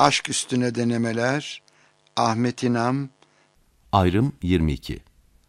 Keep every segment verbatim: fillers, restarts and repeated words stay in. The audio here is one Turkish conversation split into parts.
Aşk üstüne denemeler. Ahmet İnam. Ayrım yirmi iki.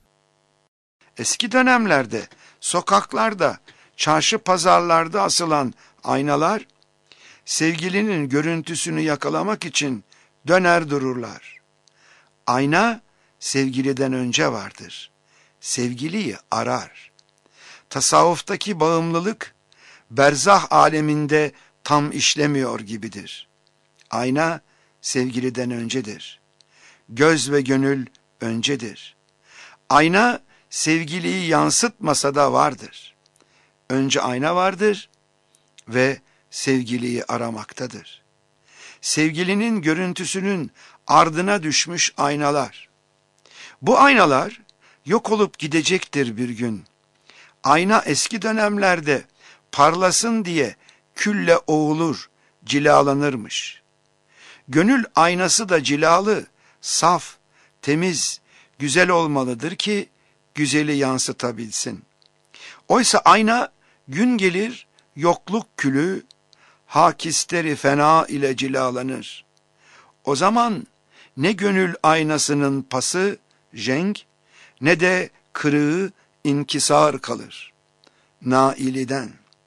Eski dönemlerde sokaklarda, çarşı pazarlarda asılan aynalar, sevgilinin görüntüsünü yakalamak için döner dururlar. Ayna sevgiliden önce vardır. Sevgiliyi arar. Tasavvuftaki bağımlılık, berzah aleminde tam işlemiyor gibidir. Ayna sevgiliden öncedir. Göz ve gönül öncedir. Ayna sevgiliyi yansıtmasa da vardır. Önce ayna vardır ve sevgiliyi aramaktadır. Sevgilinin görüntüsünün ardına düşmüş aynalar. Bu aynalar yok olup gidecektir bir gün. Ayna eski dönemlerde parlasın diye külle oğulur, cilalanırmış. Gönül aynası da cilalı, saf, temiz, güzel olmalıdır ki güzeli yansıtabilsin. Oysa ayna gün gelir yokluk külü, hakisteri fena ile cilalanır. O zaman ne gönül aynasının pası, jenk, ne de kırığı inkisar kalır. Nailiden.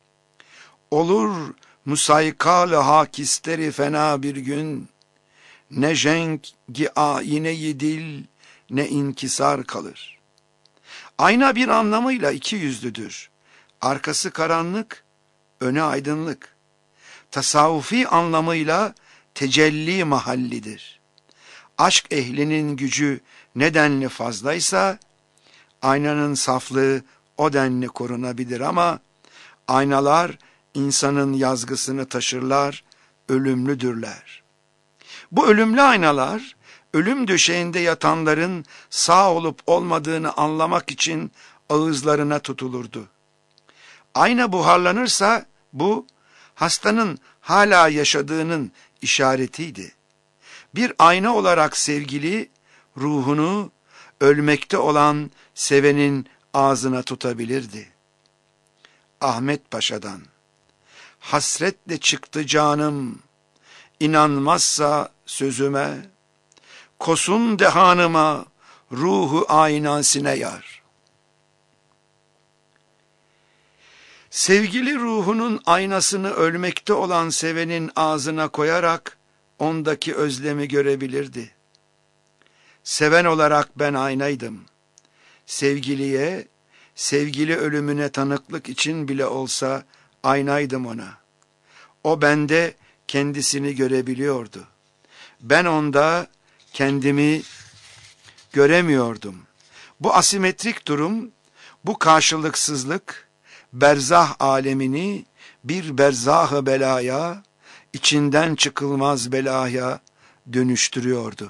Olur musaykal-ı hakisteri fena bir gün, ne jenk-i ayine-i dil, ne inkisar kalır. Ayna bir anlamıyla iki yüzlüdür. Arkası karanlık, önü aydınlık. Tasavvufi anlamıyla tecelli mahallidir. Aşk ehlinin gücü nedenli fazlaysa, aynanın saflığı o denli korunabilir ama, aynalar insanın yazgısını taşırlar, ölümlüdürler. Bu ölümlü aynalar, ölüm döşeğinde yatanların sağ olup olmadığını anlamak için ağızlarına tutulurdu. Ayna buharlanırsa bu, hastanın hala yaşadığının işaretiydi. Bir ayna olarak sevgili, ruhunu ölmekte olan sevenin ağzına tutabilirdi. Ahmet Paşa'dan. Hasretle çıktı canım, inanmazsa sözüme, kosun dehanıma, ruhu aynasine yar. Sevgili ruhunun aynasını ölmekte olan sevenin ağzına koyarak ondaki özlemi görebilirdi. Seven olarak ben aynaydım. Sevgiliye, sevgili ölümüne tanıklık için bile olsa aynaydım ona. O bende kendisini görebiliyordu. Ben onda kendimi göremiyordum. Bu asimetrik durum, bu karşılıksızlık, berzah alemini bir berzah-ı belaya, içinden çıkılmaz belaya dönüştürüyordu.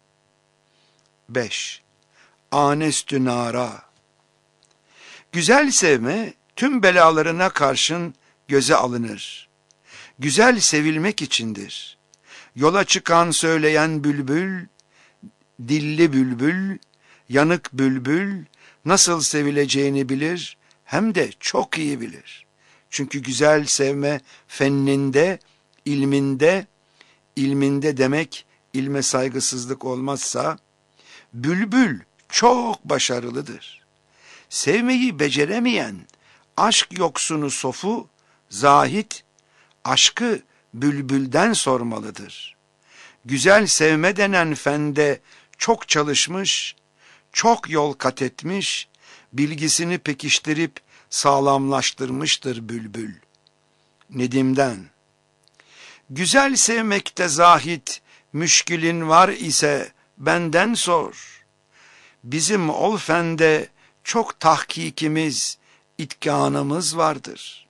beş. Anestü nara. Güzel sevme tüm belalarına karşın göze alınır. Güzel sevilmek içindir. Yola çıkan söyleyen bülbül, dilli bülbül, yanık bülbül nasıl sevileceğini bilir, hem de çok iyi bilir. Çünkü güzel sevme fenninde, ilminde, ilminde demek ilme saygısızlık olmazsa, bülbül çok başarılıdır. Sevmeyi beceremeyen, aşk yoksunu sofu, zahit, aşkı bülbülden sormalıdır. Güzel sevme denen fende çok çalışmış, çok yol kat etmiş, bilgisini pekiştirip sağlamlaştırmıştır bülbül. Nedim'den. Güzel sevmekte zahit, müşkilin var ise benden sor. Bizim ol fende çok tahkikimiz, itkanımız vardır.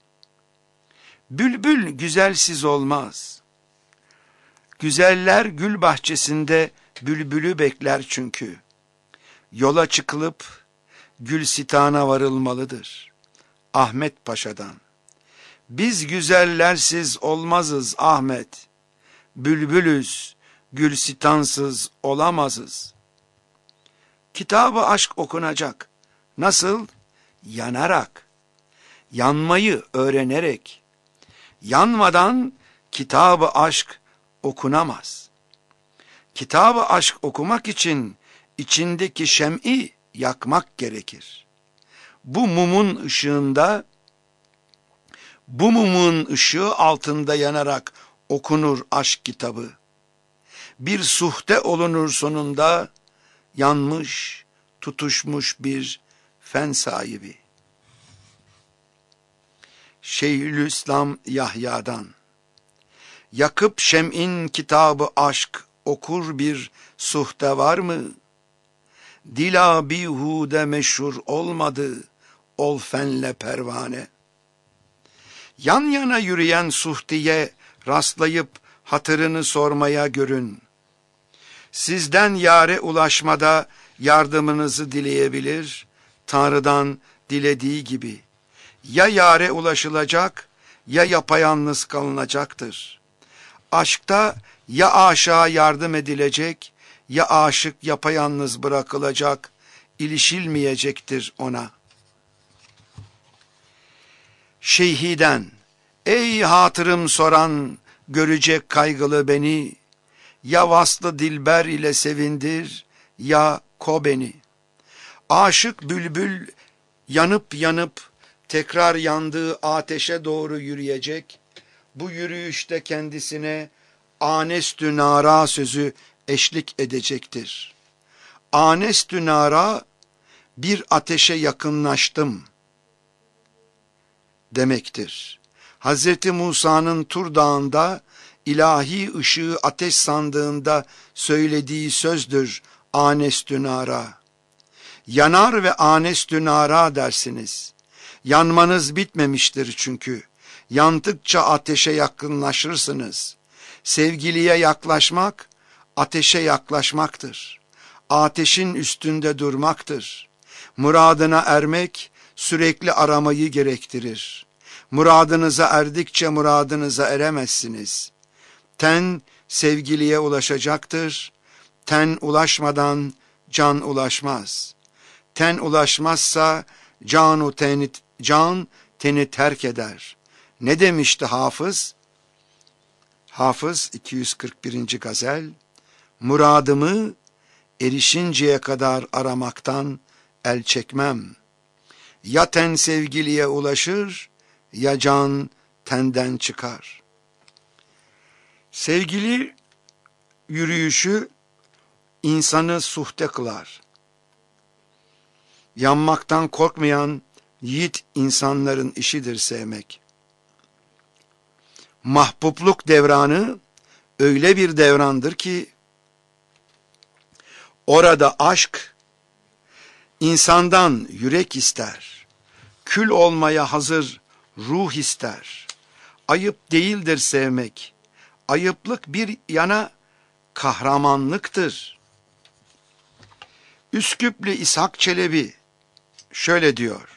Bülbül güzelsiz olmaz. Güzeller gül bahçesinde bülbülü bekler çünkü. Yola çıkılıp Gülsitan'a varılmalıdır. Ahmet Paşa'dan. Biz güzellersiz olmazız Ahmet. Bülbülüz, Gülsitansız olamazız. Kitabı aşk okunacak. Nasıl? Yanarak. Yanmayı öğrenerek. Yanmadan kitabı aşk okunamaz. Kitab-ı aşk okumak için içindeki şem'i yakmak gerekir. Bu mumun ışığında, bu mumun ışığı altında yanarak okunur aşk kitabı. Bir suhte olunur sonunda, yanmış, tutuşmuş bir fen sahibi. Şeyhülislam Yahya'dan: yakıp şem'in kitabı aşk okur bir suhte var mı? Dila bihude meşhur olmadı ol fenle pervane. Yan yana yürüyen suhtiye rastlayıp hatırını sormaya görün. Sizden yare ulaşmada yardımınızı dileyebilir, Tanrı'dan dilediği gibi. Ya yare ulaşılacak, ya yapayalnız kalınacaktır. Aşkta ya aşığa yardım edilecek, ya aşık yapayalnız bırakılacak, ilişilmeyecektir ona. Şeyhiden: ey hatırım soran, görecek kaygılı beni, ya vaslı dilber ile sevindir, ya ko beni. Aşık bülbül yanıp yanıp tekrar yandığı ateşe doğru yürüyecek. Bu yürüyüşte kendisine anestü nara sözü eşlik edecektir. Anestü nara, bir ateşe yakınlaştım demektir. Hazreti Musa'nın Tur Dağı'nda ilahi ışığı ateş sandığında söylediği sözdür anestü nara. Yanar ve anestü nara dersiniz. Yanmanız bitmemiştir çünkü. Yandıkça ateşe yakınlaşırsınız. Sevgiliye yaklaşmak, ateşe yaklaşmaktır. Ateşin üstünde durmaktır. Muradına ermek, sürekli aramayı gerektirir. Muradınıza erdikçe muradınıza eremezsiniz. Ten, sevgiliye ulaşacaktır. Ten ulaşmadan can ulaşmaz. Ten ulaşmazsa canu teni, can teni terk eder. Ne demişti Hafız? Hafız iki yüz kırk birinci gazel: muradımı erişinceye kadar aramaktan el çekmem. Ya ten sevgiliye ulaşır, ya can tenden çıkar. Sevgili yürüyüşü insanı suhte kılar. Yanmaktan korkmayan yiğit insanların işidir sevmek. Mahbubluk devranı öyle bir devrandır ki, orada aşk insandan yürek ister, kül olmaya hazır ruh ister. Ayıp değildir sevmek, ayıplık bir yana kahramanlıktır. Üsküplü İshak Çelebi şöyle diyor: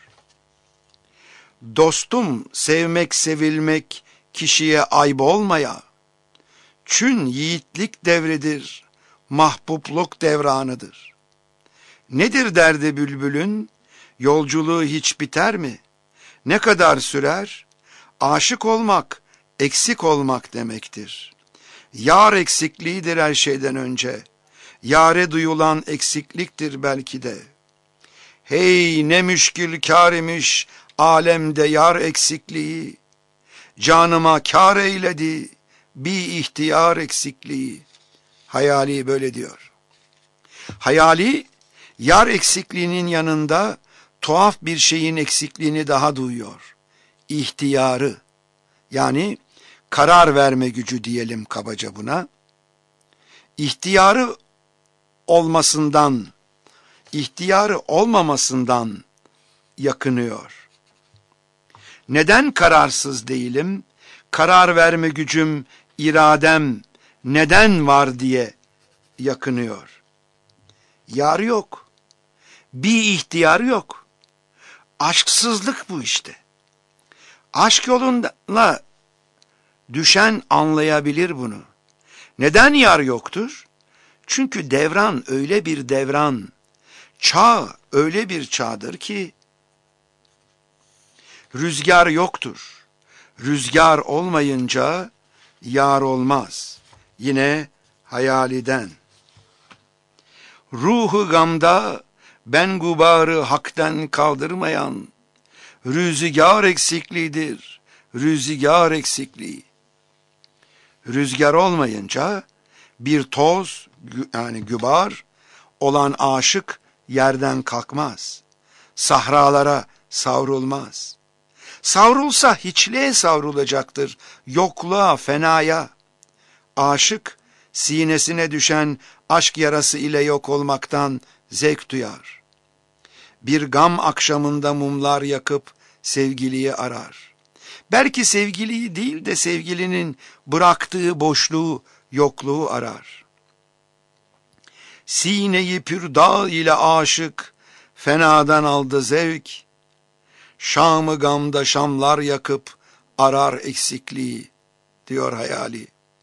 dostum sevmek sevilmek kişiye ayıp olmaya, çün yiğitlik devridir, mahbubluk devranıdır. Nedir derdi bülbülün, yolculuğu hiç biter mi? Ne kadar sürer? Aşık olmak, eksik olmak demektir. Yar eksikliğidir her şeyden önce. Yare duyulan eksikliktir belki de. Hey ne müşkil kâr imiş alemde yar eksikliği. Canıma kâr eyledi bir ihtiyar eksikliği. Hayali böyle diyor. Hayali, yar eksikliğinin yanında tuhaf bir şeyin eksikliğini daha duyuyor. İhtiyarı, yani karar verme gücü diyelim kabaca buna. İhtiyarı olmasından, ihtiyarı olmamasından yakınıyor. Neden kararsız değilim? Karar verme gücüm, iradem neden var diye yakınıyor. Yar yok. Bir ihtiyar yok. Aşksızlık bu işte. Aşk yoluna düşen anlayabilir bunu. Neden yar yoktur? Çünkü devran öyle bir devran, çağ öyle bir çağdır ki rüzgar yoktur. Rüzgar olmayınca yar olmaz. Yine hayaliden. Ruhu gamda ben gubarı hakten kaldırmayan, rüzgar eksikliğidir, rüzgar eksikliği. Rüzgar olmayınca bir toz, yani gübar olan aşık yerden kalkmaz. Sahralara savrulmaz. Savrulsa hiçliğe savrulacaktır, yokluğa, fenaya. Aşık, sinesine düşen aşk yarası ile yok olmaktan zevk duyar. Bir gam akşamında mumlar yakıp sevgiliyi arar. Belki sevgiliyi değil de sevgilinin bıraktığı boşluğu, yokluğu arar. Sineyi pürdağ ile aşık, fenadan aldı zevk. Şam'ı gamda şamlar yakıp arar eksikliği, diyor hayali.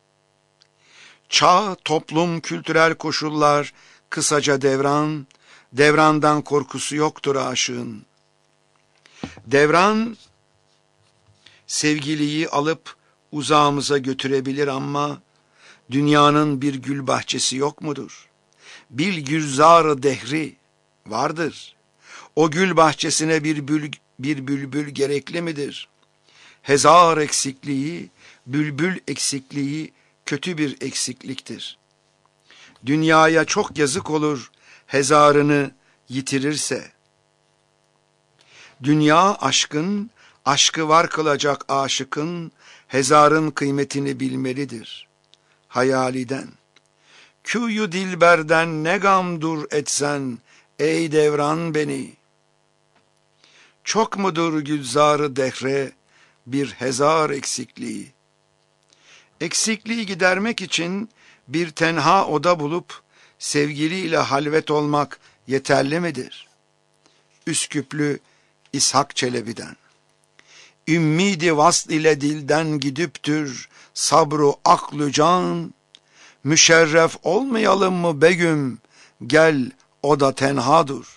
Çağ, toplum, kültürel koşullar, kısaca devran, devrandan korkusu yoktur aşığın. Devran, sevgiliyi alıp uzağımıza götürebilir ama dünyanın bir gül bahçesi yok mudur? Bir gülzar-ı dehri vardır. O gül bahçesine bir, bül, bir bülbül gerekli midir? Hezar eksikliği, bülbül eksikliği kötü bir eksikliktir. Dünyaya çok yazık olur hezarını yitirirse. Dünya aşkın, aşkı var kılacak aşıkın, hezarın kıymetini bilmelidir. Hayaliden. Küyü dilberden ne gam dur etsen, ey devran beni. Çok mudur gülzar-ı dehre, bir hezar eksikliği. Eksikliği gidermek için bir tenha oda bulup sevgiliyle halvet olmak yeterli midir? Üsküplü İshak Çelebi'den. Ümmidi vasl ile dilden gidüptür sabru aklu can. Müşerref olmayalım mı begüm, gel oda tenhadır.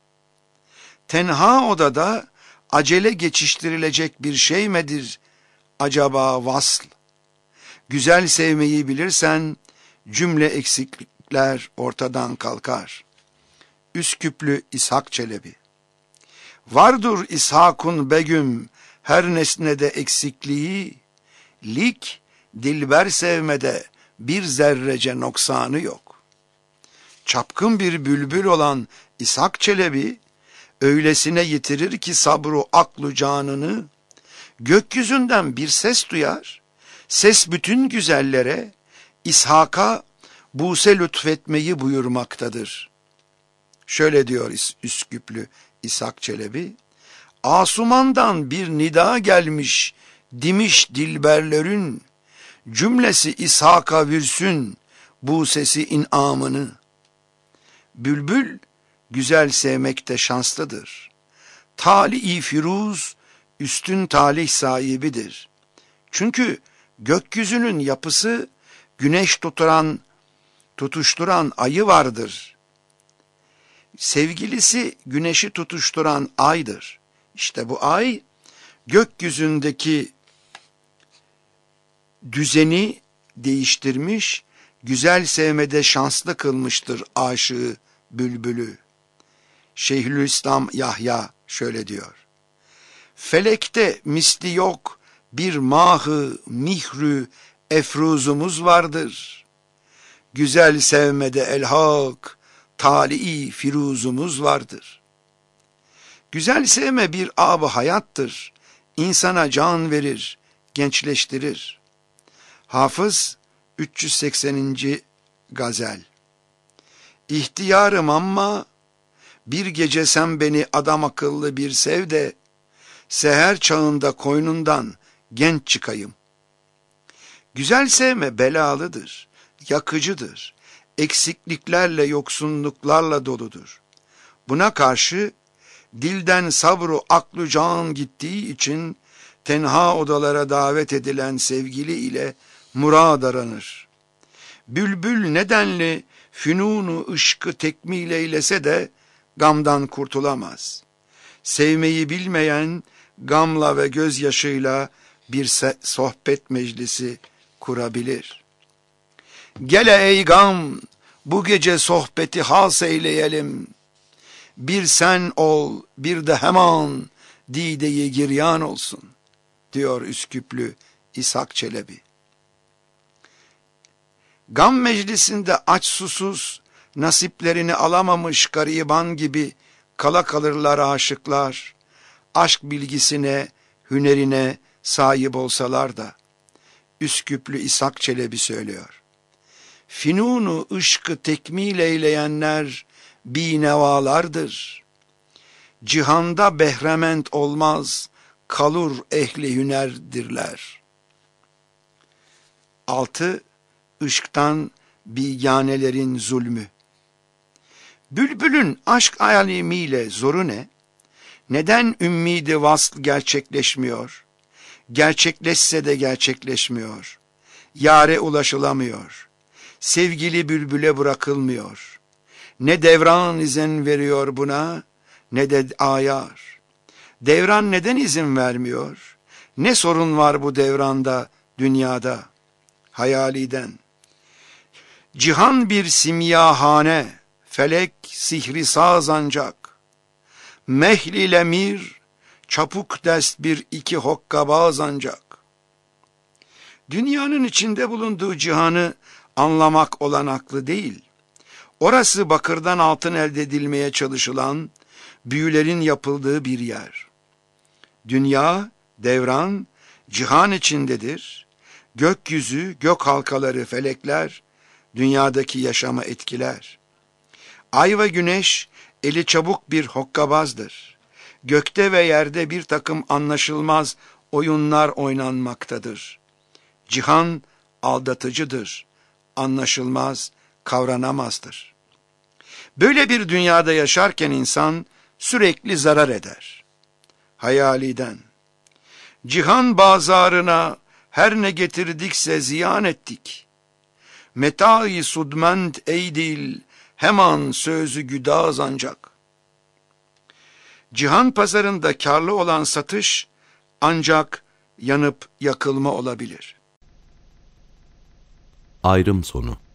Tenha odada acele geçiştirilecek bir şey midir acaba vasl? Güzel sevmeyi bilirsen cümle eksiklikler ortadan kalkar. Üsküplü İshak Çelebi. Vardır İshak'un begüm her nesnede eksikliği, lik dilber sevmede bir zerrece noksanı yok. Çapkın bir bülbül olan İshak Çelebi öylesine yitirir ki sabru aklu canını, gökyüzünden bir ses duyar, ses bütün güzellere İshak'a buse lütfetmeyi buyurmaktadır. Şöyle diyor Üsküplü İshak Çelebi, Asumandan bir nida gelmiş, dimiş dilberlerin, cümlesi İshak'a virsün bu sesi inamını. Bülbül güzel sevmekte şanslıdır. Tali-i firuz üstün talih sahibidir. Çünkü gökyüzünün yapısı güneş tuturan, tutuşturan ayı vardır. Sevgilisi güneşi tutuşturan aydır. İşte bu ay gökyüzündeki düzeni değiştirmiş, güzel sevmede şanslı kılmıştır aşığı bülbülü. Şeyhülislam Yahya şöyle diyor. Felekte misli yok bir mahı mihrü efruzumuz vardır. Güzel sevmede elhak tali firuzumuz vardır. Güzel sevme bir ab-ı hayattır. İnsana can verir, gençleştirir. Hafız üç yüz sekseninci gazel. İhtiyarım ama bir gece sen beni adam akıllı bir sev de seher çağında koynundan genç çıkayım. Güzel sevme belalıdır, yakıcıdır, eksikliklerle yoksunluklarla doludur. Buna karşı dilden sabru aklu can gittiği için tenha odalara davet edilen sevgili ile murad aranır. Bülbül nedenli fünunu ışkı tekmil eylese de gamdan kurtulamaz. Sevmeyi bilmeyen gamla ve gözyaşıyla bir sohbet meclisi kurabilir. Gele ey gam, bu gece sohbeti has eyleyelim. Bir sen ol, bir de hemen dideyi giryan olsun, diyor Üsküplü İshak Çelebi. Gam meclisinde aç susuz, nasiplerini alamamış gariban gibi kala kalırlar aşıklar, aşk bilgisine, hünerine sahip olsalar da. Üsküplü İshak Çelebi söylüyor. Finunu ışkı tekmil eyleyenler binevalardır. Cihanda behrement olmaz, kalur ehli hünerdirler. altı. Işktan biganelerin zulmü. Bülbülün aşk alemiyle zoru ne? Neden ümmidi vasl gerçekleşmiyor? Gerçekleşse de gerçekleşmiyor. Yâre ulaşılamıyor. Sevgili bülbüle bırakılmıyor. Ne devran izin veriyor buna, ne de ayar. Devran neden izin vermiyor? Ne sorun var bu devranda, dünyada? Hayaliden. Cihan bir simyahane, felek sihri saz ancak. Mehl ile mir, çapuk dest bir iki hokkabaz ancak. Dünyanın içinde bulunduğu cihanı anlamak olanaklı değil. Orası bakırdan altın elde edilmeye çalışılan, büyülerin yapıldığı bir yer. Dünya, devran, cihan içindedir. Gökyüzü, gök halkaları, felekler, dünyadaki yaşama etkiler. Ay ve güneş, eli çabuk bir hokkabazdır. Gökte ve yerde bir takım anlaşılmaz oyunlar oynanmaktadır. Cihan aldatıcıdır, anlaşılmaz, kavranamazdır. Böyle bir dünyada yaşarken insan sürekli zarar eder. Hayaliden. Cihan bazarına her ne getirdikse ziyan ettik. Meta-i sudment ey dil, hemen sözü güdaz ancak. Cihan pazarında karlı olan satış ancak yanıp yakılma olabilir. Ayrım sonu.